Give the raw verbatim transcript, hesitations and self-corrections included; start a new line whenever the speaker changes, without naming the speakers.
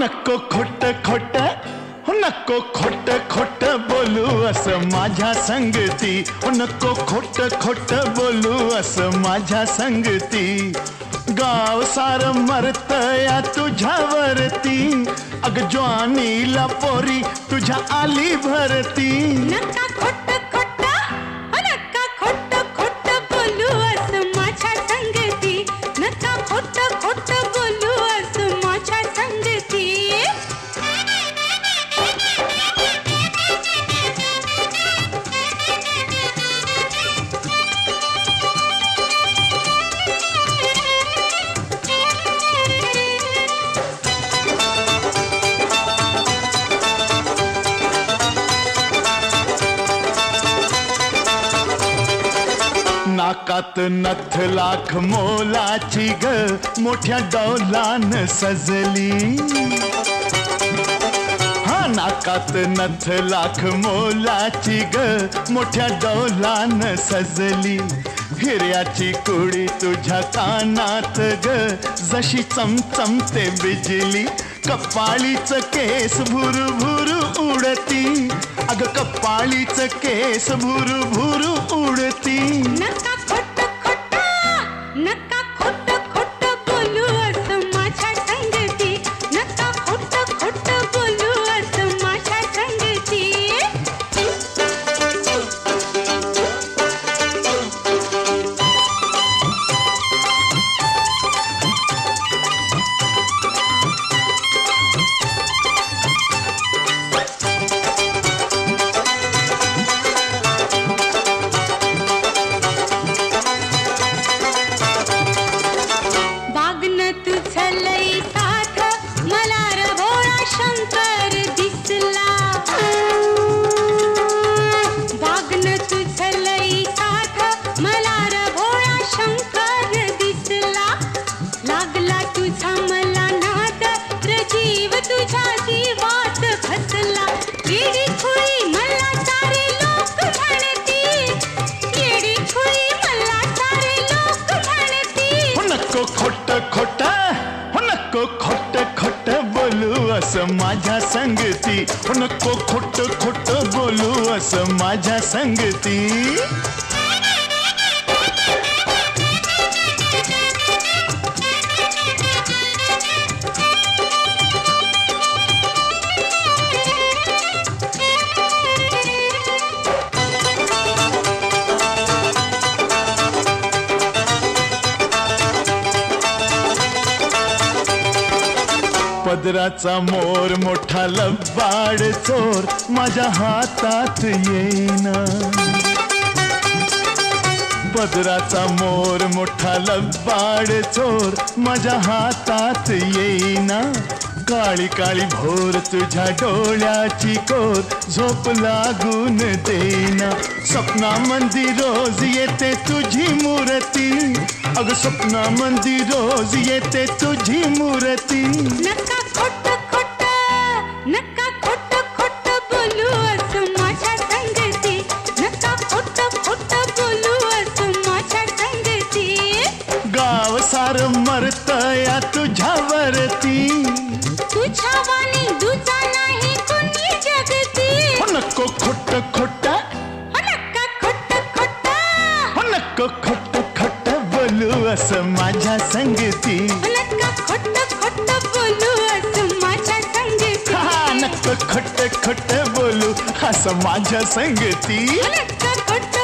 नको खोट खोट हो नको खोट खोट बोलू असं माझ्या संगती हो नको खोट खोट बोलू असं माझ्या संगती गाव सार मरतया तुझ्यावरती अग ज्वानीला पोरी तुझ्या आली भरती
नका खोट खोट हो नका खोट खोट बोलू असं माझ्या संगती नका खोट खोट बोलू असं माझ्या संगती
नाकात नथ लाख मोलाची ग मोठ्या डौलान सजली हा नाकात नथ लाख मोलाची ग मोठ्या डौलान सजली हिऱ्याची कुडी तुझ्या कानात ग जशी चमचमते बिजली कपाळीच केस भुरू भुरू उडती अग कपाळीच केस भुरू भुरू उडती
नका खोट खोट नका खोट खोट बोलू असं माझ्या संगती नका खोट खोट बोलू असं माझ्या संगती
खोट खोट बोलू असं माझ्या संगती हो नको खोट खोट बोलू असं माझ्या संगती पदराचा मोर मोठा लबाड चोर माझ्या हातात येईना पदराचा मोर मोठा लबाड चोर माझ्या हातात येईना काळी काळी भोर तुझ्या डोळ्याची कोर झोप लागून देना स्वप्नामंदी रोज येते तुझी मूर्ती अग स्वप्नामंदी रोज येते तुझी मूर्ती
नका खोट खोट नका खोट खोट बोलू असं माझ्या संगती नका खोट खोट बोलू असं माझ्या संगती
गाव सार मरतया तुझ्यावरती
तुझ्या वाणी दुजा नाही कुणी जगती
हो नको खोट खोट
हो नका खोट खोट
हो नको खोट खोट बोलू असं माझ्या संगती
नका खोट खोट बोलू असं माझ्या संगती
हा नको खोट खोट बोलू असं माझ्या संगती
नका खोट